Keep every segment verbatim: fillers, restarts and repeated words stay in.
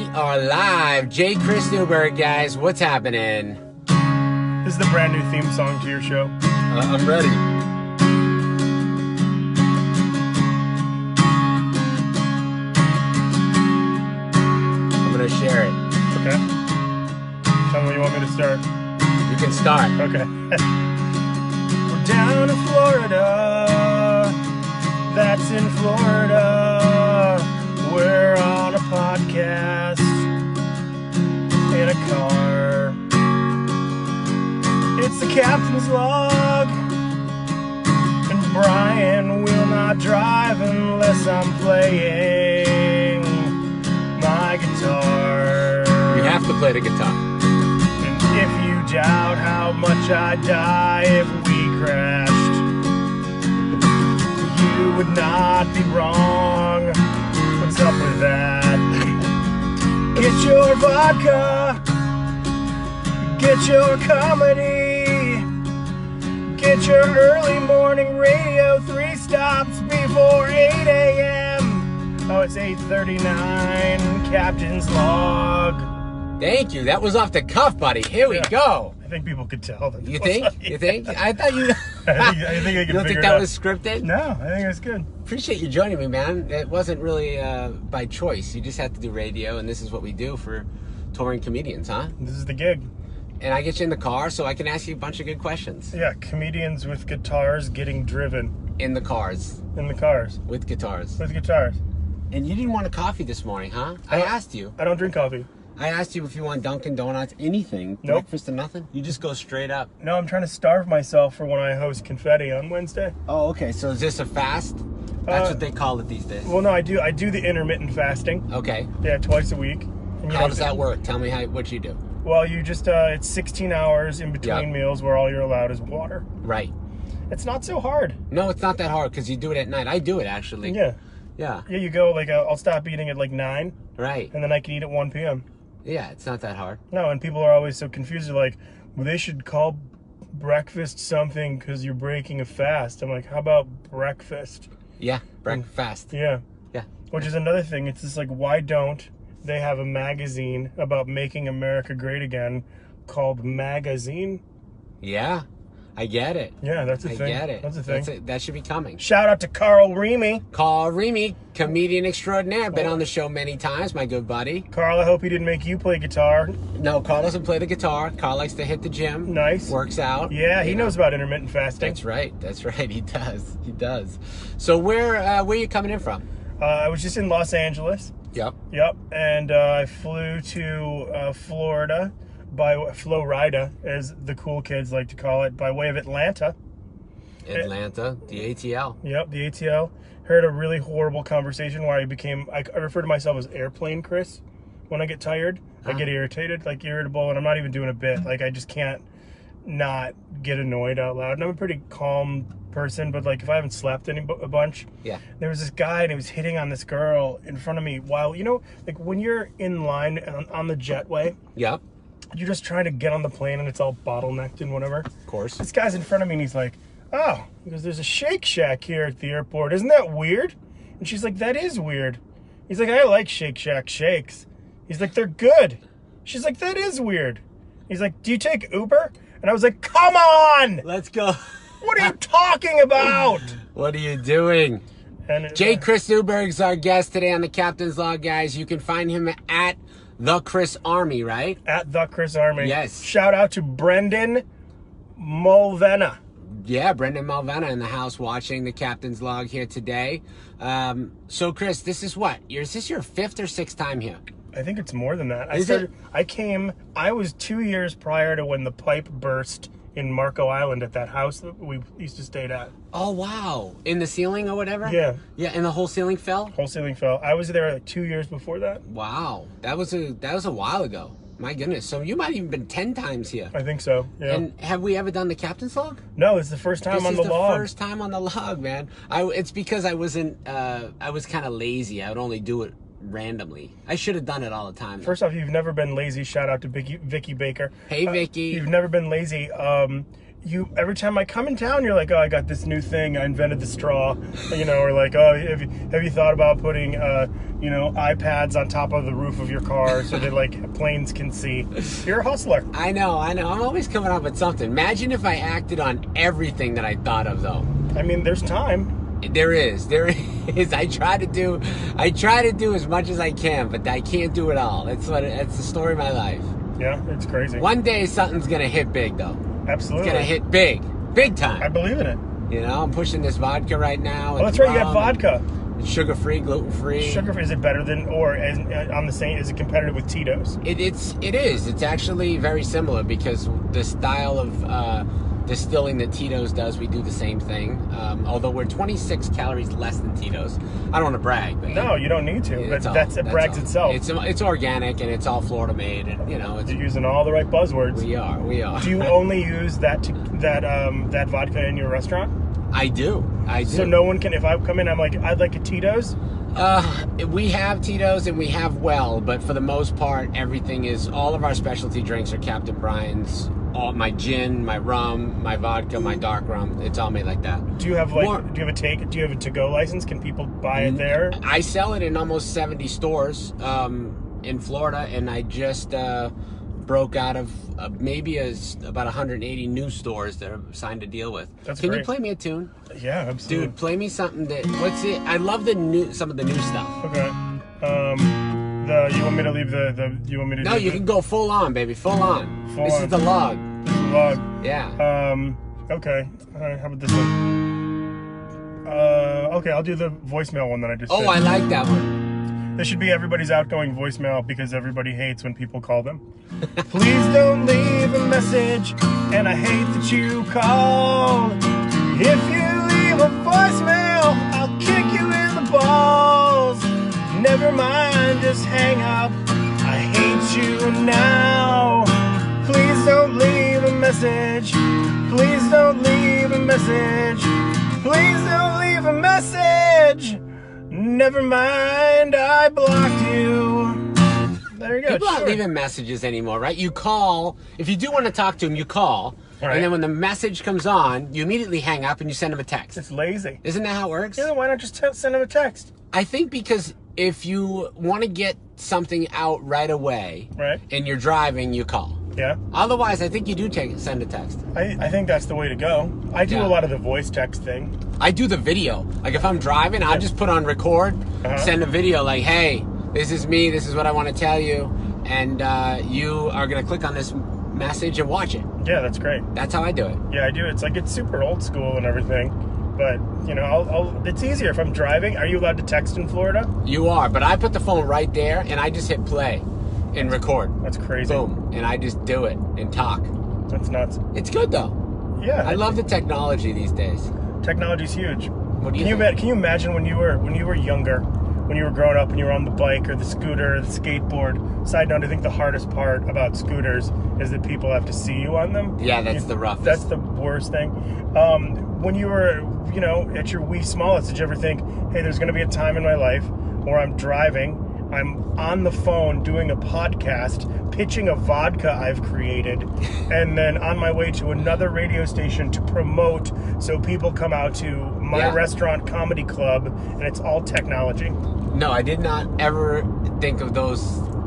are live. J. Chris Newberg, guys. What's happening? This is the brand new theme song to your show. Uh, I'm ready. I'm going to share it. Okay. Tell me when you want me to start. You can start. Okay. We're down in Florida. That's in Florida. We're on a podcast in a car. It's the captain's log, and Brian will not drive unless I'm playing my guitar. You have to play the guitar. And if you doubt how much I'd die if we crashed, you would not be wrong. What's up with that? Get your vodka, get your comedy, get your early morning radio, three stops before eight a.m. Oh, it's eight thirty-nine, Captain's Log. Thank you. That was off the cuff, buddy. Here we Yeah. go. I think people could tell. That You was think? like- You think? I thought you... I think, I think I You could don't figure think it that out. was scripted? No, I think it's good. Appreciate you joining me, man. It wasn't really uh, by choice. You just had to do radio, and this is what we do for touring comedians, huh? This is the gig. And I get you in the car so I can ask you a bunch of good questions. Yeah, comedians with guitars getting driven In the cars. in the cars With guitars. with guitars. And you didn't want a coffee this morning, huh? I Uh, asked you. I don't drink coffee. I asked you if you want Dunkin' Donuts, anything. Nope. Breakfast and nothing? You just go straight up. No, I'm trying to starve myself for when I host Confetti on Wednesday. Oh, okay. So is this a fast? That's Uh, what they call it these days. Well, no, I do. I do the intermittent fasting. Okay. Yeah, twice a week. And, you How know, does that work? Tell me how what you do. Well, you just uh, it's sixteen hours in between Yep. meals where all you're allowed is water. Right. It's not so hard. No, it's not that hard because you do it at night. I do it actually. Yeah, Yeah. yeah. You go like uh, I'll stop eating at like nine, Right. and then I can eat at one p.m. Yeah, it's not that hard. No, and people are always so confused. They're like, well, they should call breakfast something because you're breaking a fast. I'm like, how about breakfast? Yeah. Breakfast. Yeah. Yeah. Which is another thing. It's just like, why don't they have a magazine about making America great again called Magazine? Yeah. I get it. Yeah, that's a I thing. get it. That's a thing. it. That should be coming. Shout out to Carl Remy. Carl Remy, comedian extraordinaire. Been on the show many times, my good buddy. Carl, I hope he didn't make you play guitar. No, Carl doesn't play the guitar. Carl likes to hit the gym. Nice. Works out. Yeah, he You know. knows about intermittent fasting. That's right. That's right. He does. He does. So where uh, where are you coming in from? Uh, I was just in Los Angeles. Yep. Yep, and uh, I flew to uh, Florida by Florida, as the cool kids like to call it, by way of Atlanta. Atlanta, the A T L. Yep, the A T L. Heard a really horrible conversation where I became, I, I refer to myself as Airplane Chris. When I get tired, I Huh? get irritated, like irritable, and I'm not even doing a bit. Like, I just can't not get annoyed out loud. And I'm a pretty calm person, but like if I haven't slept any a bunch, Yeah. there was this guy and he was hitting on this girl in front of me while, you know, like when you're in line on, on the jetway, Yep. you're just trying to get on the plane and it's all bottlenecked and whatever. Of course. This guy's in front of me and he's like, oh, because there's a Shake Shack here at the airport. Isn't that weird? And she's like, that is weird. He's like, I like Shake Shack shakes. He's like, they're good. She's like, that is weird. He's like, do you take Uber? And I was like, come on! Let's go. What are you talking about? What are you doing? And it- J. Chris Newberg's our guest today on the Captain's Log, guys. You can find him at the Chris Army, right? At the Chris Army. Yes. Shout out to Brendan Mulvena. Yeah, Brendan Malvena in the house watching the Captain's Log here today. Um, so, Chris, this is what? Is this your fifth or sixth time here? I think it's more than that. I Is started. it? I came. I was two years prior to when the pipe burst in Marco Island at that house that we used to stay at. Oh, wow. In the ceiling or whatever? Yeah. Yeah, and the whole ceiling fell? Whole ceiling fell. I was there like two years before that. Wow. That was a that was a while ago. My goodness. So you might have even been ten times here. I think so. Yeah. And have we ever done the Captain's Log? no, it's the first time This on is the, the log. first time on the log, man. I, it's because I wasn't, uh, I was kind of lazy. I would only do it randomly. I should have done it all the time. First off, you've never been lazy. Shout out to Vicky, Vicky Baker. Hey, Uh, Vicky. you've never been lazy. Um, you every time I come in town, you're like, oh, I got this new thing. I invented the straw, you know, or like, oh, have you, have you thought about putting, uh, you know, iPads on top of the roof of your car so that like planes can see? You're a hustler. I know, I know. I'm always coming up with something. Imagine if I acted on everything that I thought of, though. I mean, there's time. There is, there is. I try to do, I try to do as much as I can, but I can't do it all. That's what. That's the story of my life. Yeah, it's crazy. One day something's gonna hit big, though. Absolutely. It's gonna hit big, big time. I believe in it. You know, I'm pushing this vodka right now. Oh, that's right. You have vodka. It's sugar-free, gluten-free. Sugar-free. Is it better than, or as, on the same? Is it competitive with Tito's? It, it's, it is. It's actually very similar because the style of uh, distilling that Tito's does, we do the same thing. Um, although we're twenty-six calories less than Tito's. I don't want to brag, but no, you don't need to. But all, that's it that's brags all. itself. It's it's organic and it's all Florida made, and you know it's. You're using all the right buzzwords. We are. We are. Do you only use that to, that um, that vodka in your restaurant? I do. I do. So no one can. If I come in, I'm like, I'd like a Tito's. Uh, we have Tito's and we have Well, but for the most part, everything is. All of our specialty drinks are Captain Brian's. All my gin, my rum, my vodka, my dark rum. It's all made like that. Do you have like? More, do you have a take? Do you have a to-go license? Can people buy it there? I sell it in almost seventy stores um, in Florida, and I just uh, broke out of uh, maybe a, about one hundred eighty new stores that I've signed a deal with. That's Can great. you play me a tune? Yeah, absolutely. Dude, play me something that. What's it? I love the new some of the new stuff. Okay. Um, the you want me to leave the the you want me to? No, do you the, can go full on, baby, full on. Full this on. is the log. This is the log. Yeah. Um. Okay. All right. How about this one? Uh. Okay. I'll do the voicemail one that I just. Oh, did. I like that one. This should be everybody's outgoing voicemail because everybody hates when people call them. Please don't leave a message, and I hate that you called. If you leave a voicemail, I'll kick you in the balls. Never mind, just hang up. I hate you now. Please don't leave a message. Please don't leave a message. Please don't leave a message. Never mind, I blocked you. There you go. People sure. aren't leaving messages anymore, right? You call. If you do want to talk to them, you call. Right. And then when the message comes on, you immediately hang up and you send them a text. It's lazy. Isn't that how it works? Yeah, then why not just t- send them a text? I think because if you want to get something out right away, Right. and you're driving, you call. Yeah. Otherwise, I think you do take send a text. I, I think that's the way to go. I do Yeah. a lot of the voice text thing. I do the video. Like if I'm driving, I'll just put on record, Uh-huh. send a video like, hey, this is me, this is what I want to tell you, and uh, you are going to click on this message and watch it. Yeah, that's great. That's how I do it. Yeah, I do. It's like it's super old school and everything. But, you know, I'll, I'll, it's easier if I'm driving. Are you allowed to text in Florida? You are, but I put the phone right there and I just hit play and record. That's crazy. Boom. And I just do it and talk. That's nuts. It's good though. Yeah. I love the technology these days. Technology's huge. What do you Can you, think? ima- can you imagine when you were when you were younger, when you were growing up and you were on the bike or the scooter or the skateboard? Side note, I think the hardest part about scooters is that people have to see you on them. Yeah, that's You- the roughest. That's the worst thing. Um, when you were, you know, at your wee smallest, did you ever think, hey, there's going to be a time in my life where I'm driving, I'm on the phone doing a podcast, pitching a vodka I've created, and then on my way to another radio station to promote so people come out to my Yeah. restaurant comedy club, and it's all technology. No, I did not ever think of those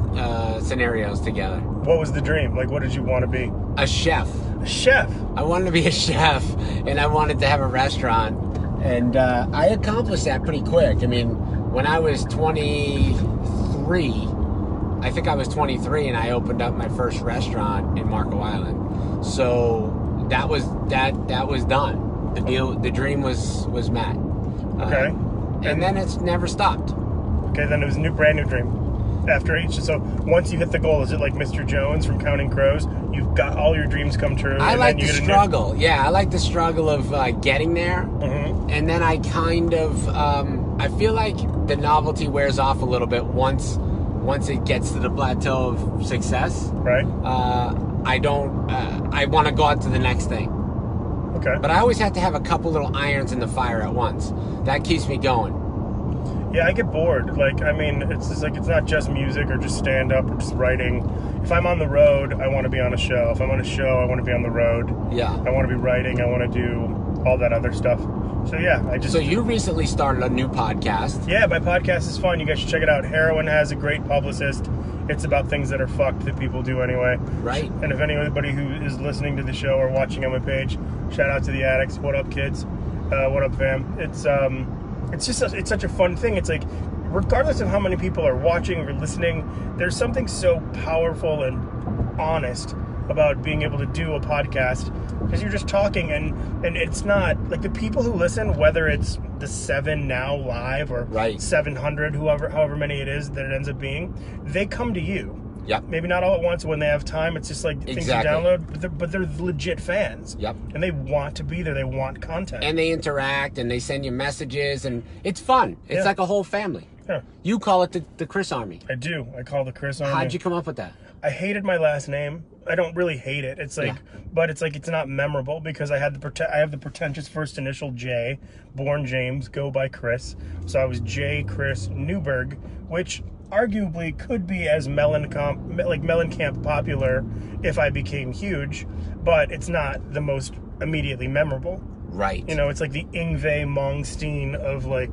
uh, scenarios together. What was the dream? Like, what did you want to be? A chef. A chef. I wanted to be a chef, and I wanted to have a restaurant, and uh, I accomplished that pretty quick. I mean, when I was twenty-three, I think I was twenty-three, and I opened up my first restaurant in Marco Island. So that was that that was done. The deal, the dream was was met. Okay. Uh, and then it's never stopped. Okay, then it was a new, brand new dream. After each, so once you hit the goal, is it like Mister Jones from Counting Crows? You've got all your dreams come true. I and like then the you get a new- struggle. Yeah, I like the struggle of uh, getting there. Mhm. And then I kind of, um, I feel like the novelty wears off a little bit once once it gets to the plateau of success. Right. Uh, I don't, uh, I want to go on to the next thing. Okay. But I always have to have a couple little irons in the fire at once. That keeps me going. Yeah, I get bored. Like, I mean, it's just like, it's not just music or just stand-up or just writing. If I'm on the road, I want to be on a show. If I'm on a show, I want to be on the road. Yeah. I want to be writing. I want to do all that other stuff. So, yeah, I just... So you recently started a new podcast. Yeah, my podcast is fun. You guys should check it out. Heroin has a great publicist. It's about things that are fucked that people do anyway. Right. And if anybody who is listening to the show or watching on my page, shout out to the addicts. What up, kids? Uh, what up, fam? It's um, it's just a, it's such a fun thing. It's like, regardless of how many people are watching or listening, there's something so powerful and honest about being able to do a podcast, because you're just talking, and and it's not like the people who listen, whether it's the seven now live or Right. seven hundred, whoever however many it is that it ends up being, they come to you. Yep. Maybe not all at once when they have time. It's just like things Exactly. you download, but they're, but they're legit fans. Yep. And they want to be there. They want content. And they interact and they send you messages, and it's fun. It's Yeah. like a whole family. Yeah, You call it the, the Chris Army. I do. I call the Chris Army. How'd you come up with that? I hated my last name. I don't really hate it. It's like, Yeah. but it's like it's not memorable because I had the prete- I have the pretentious first initial J, born James, go by Chris. So I was J. Chris Newberg, which arguably could be as Mellencamp, like Mellencamp popular if I became huge, but it's not the most immediately memorable. Right. You know, it's like the Yngwie Malmsteen of like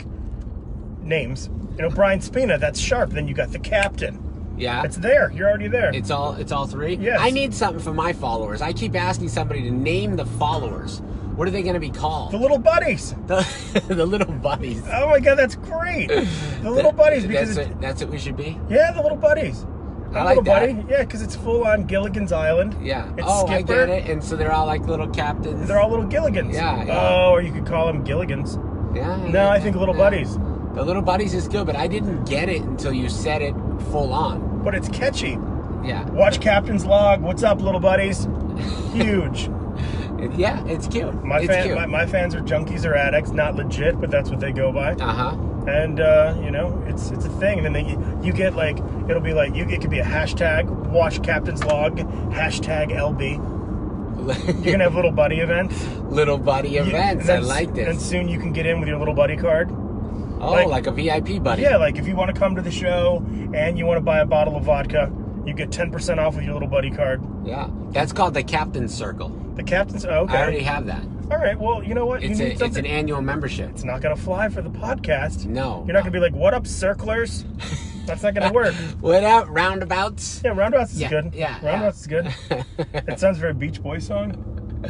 names. You know, Brian Spina, that's sharp. Then you got the Captain. Yeah. It's there. You're already there. It's all it's all three? Yes. I need something for my followers. I keep asking somebody to name the followers. What are they going to be called? The Little Buddies. The, the little buddies. Oh my God, that's great. The Little Buddies, because that's, it's, what, that's what we should be? yeah, the Little Buddies. I A like little that. buddy. Yeah, because it's full on Gilligan's Island. Yeah. It's oh, I Skipper. get it. And so they're all like little captains. They're all little Gilligans. Yeah, yeah. Oh, or you could call them Gilligans. Yeah. No, I think Little yeah. Buddies. The little buddies is good, but I didn't get it until you said it full on. But it's catchy. Yeah. Watch Captain's Log. What's up, Little Buddies? Huge. It- yeah, it's cute. My, it's fan, cute. my, my fans are junkies or addicts. Not legit, but that's what they go by. Uh-huh. And uh, you know, it's it's a thing. And then they, you get like, it'll be like, you it could be a hashtag watch Captain's Log, hashtag L B. You're gonna have little buddy events. Little buddy You- events. and I then- like And this. soon you can get in with your little buddy card. Oh, like- like, a V I P buddy. Yeah, like if you want to come to the show and you want to buy a bottle of vodka, you get ten percent off with your little buddy card. Yeah. That's called the Captain's Circle. The Captain's. Oh, okay. I already have that. All right. Well, you know what? It's you a need it's something. an annual membership. It's not gonna fly for the podcast. No. You're not gonna be like, "What up, circlers?" That's not gonna work. What up, roundabouts? Yeah, Roundabouts is Yeah, good. yeah, Roundabouts is good. It sounds very Beach Boys song.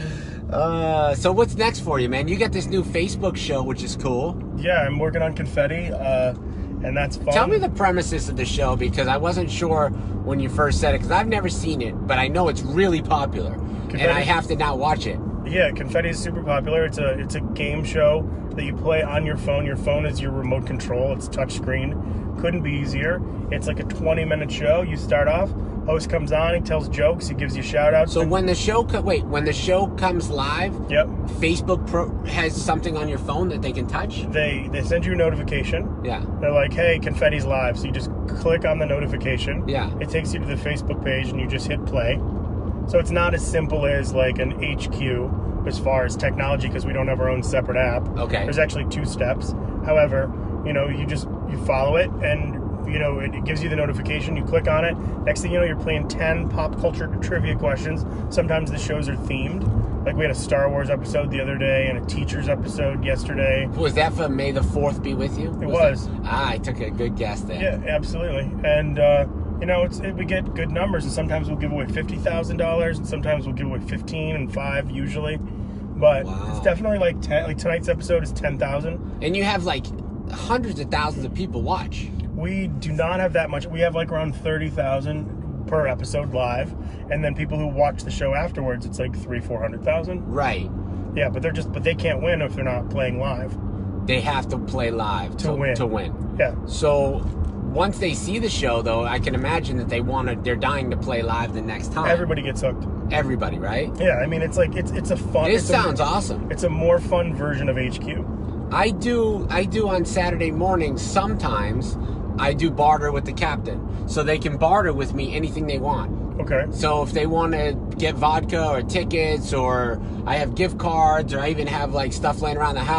Uh, so what's next for you, man? You got this new Facebook show, which is cool. Yeah, I'm working on Confetti, uh, and that's fun. Tell me the premises of the show, because I wasn't sure when you first said it, because I've never seen it, but I know it's really popular, and Confetti? I have to now watch it. Yeah, Confetti is super popular. It's a it's a game show that you play on your phone. Your phone is your remote control. It's touchscreen. Couldn't be easier. It's like a twenty minute show. You start off. Host comes on. He tells jokes. He gives you shout outs. So when the show co- wait, when the show comes live, Yep. Facebook Pro has something on your phone that they can touch. They they send you a notification. Yeah. They're like, hey, Confetti's live. So you just click on the notification. Yeah. It takes you to the Facebook page and you just hit play. So it's not as simple as like an H Q as far as technology, because we don't have our own separate app. Okay. There's actually two steps. However, you know, you just you follow it and you know it, it gives you the notification. You click on it. Next thing you know, you're playing ten pop culture trivia questions. Sometimes the shows are themed. Like we had a Star Wars episode the other day and a teacher's episode yesterday. Was that for May the Fourth be with you? It was. that- ah, I took a good guess there. Yeah, absolutely. And uh, you know, it's it, we get good numbers, and sometimes we'll give away fifty thousand dollars, and sometimes we'll give away fifteen and five usually. But Wow. it's definitely like ten. Like tonight's episode is ten thousand. And you have like hundreds of thousands of people watch. We do not have that much. We have like around thirty thousand per episode live, and then people who watch the show afterwards, it's like three, four hundred thousand. Right. Yeah, but they're just but they can't win if they're not playing live They have to play live to to, win. to win. Yeah. So once they see the show, though, I can imagine that they want to. They're dying to play live the next time. Everybody gets hooked. Everybody, right? Yeah, I mean it's like it's it's a fun. This it's sounds a, awesome. It's a more fun version of H Q. I do. I do on Saturday mornings. Sometimes I do barter with the captain, so they can barter with me anything they want. Okay. So if they want to get vodka or tickets, or I have gift cards, or I even have like stuff laying around the house,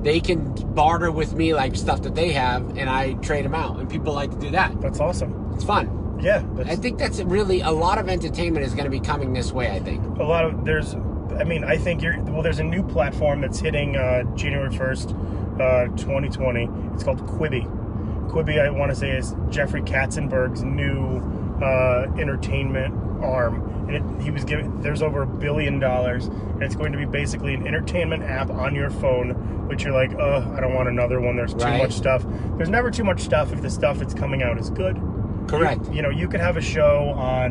they can barter with me like stuff that they have, and I trade them out. And people like to do that. That's awesome. It's fun. Yeah, I that's think that's really a lot of entertainment is going to be coming this way. I think. a lot of there's. I mean, I think you're well. There's a new platform that's hitting uh, January first, uh, twenty twenty. It's called Quibi. Quibi, I want to say, is Jeffrey Katzenberg's new uh, entertainment arm, and it, he was given. There's over a billion dollars, and it's going to be basically an entertainment app on your phone. Which you're like, uh, I don't want another one. There's too Right. much stuff. There's never too much stuff if the stuff that's coming out is good. Correct. You, you know, you could have a show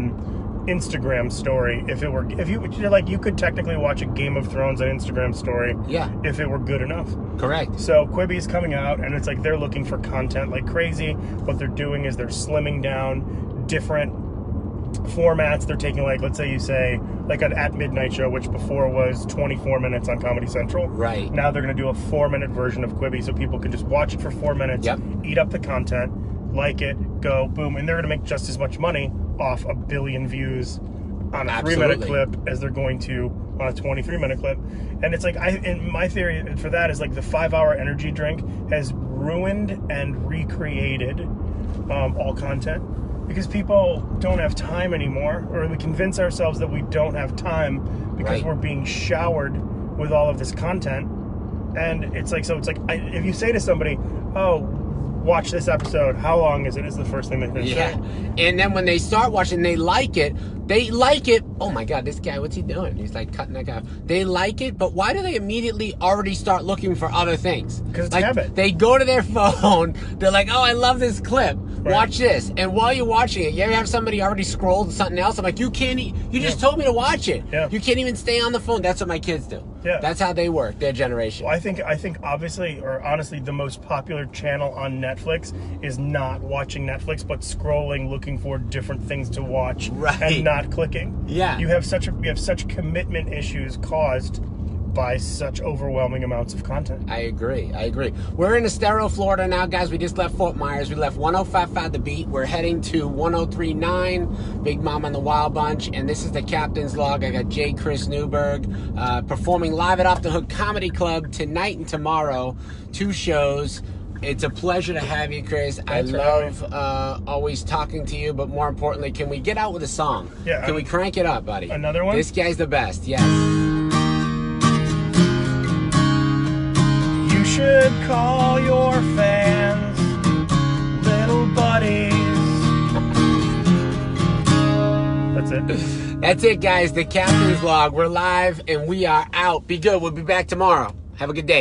on Instagram story if it were if you you're like you could technically watch a Game of Thrones on Instagram story Yeah. if it were good enough. Correct. So Quibi is coming out, and it's like they're looking for content like crazy. What they're doing is they're slimming down different formats. They're taking, like, let's say you say like an At Midnight show, which before was twenty-four minutes on Comedy Central. Right. Now they're going to do a four-minute version of Quibi, so people can just watch it for four minutes, Yep. eat up the content, like it, go, boom, and they're going to make just as much money off a billion views on a three-minute Absolutely. clip as they're going to on a twenty-three minute clip. And it's like, I, and my theory for that is like the five-hour energy drink has ruined and recreated um, all content. Because people don't have time anymore, or we convince ourselves that we don't have time because Right. we're being showered with all of this content. And it's like, so it's like, I, if you say to somebody, oh, watch this episode, how long is it, is the first thing they're going to Yeah. say. And then when they start watching, they like it. They like it. Oh my God, this guy, what's he doing? He's like cutting that guy off. They like it, but why do they immediately already start looking for other things? 'Cause it's like, habit. They go to their phone. They're like, oh, I love this clip. Right. Watch this. And while you're watching it, you ever have somebody already scrolled to something else? I'm like, you can't, e- you just Yeah. told me to watch it. Yeah. You can't even stay on the phone. That's what my kids do. Yeah. That's how they work, their generation. Well, I think I think obviously, or honestly, the most popular channel on Netflix is not watching Netflix, but scrolling, looking for different things to watch, Right. and not clicking. Yeah. you have such a, you have such commitment issues caused by such overwhelming amounts of content. I agree. I agree. We're in Estero, Florida now, guys. We just left Fort Myers. We left one oh five point five The Beat. We're heading to one oh three point nine Big Mom and the Wild Bunch. And this is the Captain's Log. I got J. Chris Newberg uh, performing live at Off the Hook Comedy Club tonight and tomorrow. Two shows. It's a pleasure to have you, Chris. Thanks I for having love uh, always talking to you, but more importantly, can we get out with a song? Yeah, Can I'm- we crank it up, buddy? Another one? This guy's the best. Yes. You should call your fans little buddies. That's it. That's it, guys. The Captain's Log. We're live and we are out. Be good. We'll be back tomorrow. Have a good day.